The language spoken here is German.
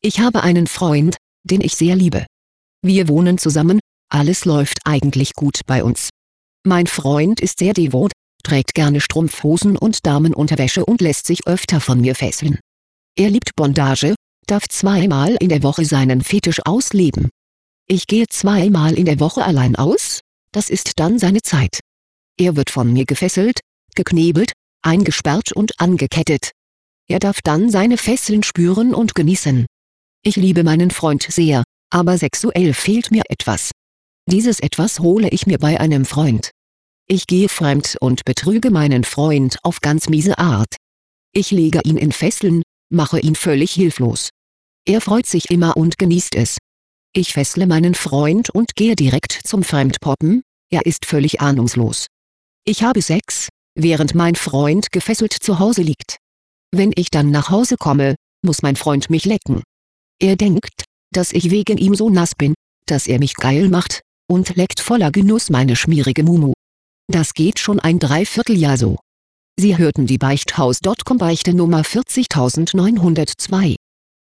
Ich habe einen Freund, den ich sehr liebe. Wir wohnen zusammen, alles läuft eigentlich gut bei uns. Mein Freund ist sehr devot, trägt gerne Strumpfhosen und Damenunterwäsche und lässt sich öfter von mir fesseln. Er liebt Bondage, darf 2-mal in der Woche seinen Fetisch ausleben. Ich gehe 2-mal in der Woche allein aus, das ist dann seine Zeit. Er wird von mir gefesselt, geknebelt, eingesperrt und angekettet. Er darf dann seine Fesseln spüren und genießen. Ich liebe meinen Freund sehr, aber sexuell fehlt mir etwas. Dieses Etwas hole ich mir bei einem Freund. Ich gehe fremd und betrüge meinen Freund auf ganz miese Art. Ich lege ihn in Fesseln, mache ihn völlig hilflos. Er freut sich immer und genießt es. Ich fessle meinen Freund und gehe direkt zum Fremdpoppen, er ist völlig ahnungslos. Ich habe Sex, während mein Freund gefesselt zu Hause liegt. Wenn ich dann nach Hause komme, muss mein Freund mich lecken. Er denkt, dass ich wegen ihm so nass bin, dass er mich geil macht, und leckt voller Genuss meine schmierige Mumu. Das geht schon ein Dreivierteljahr so. Sie hörten die Beichthaus.com Beichte Nummer 40902.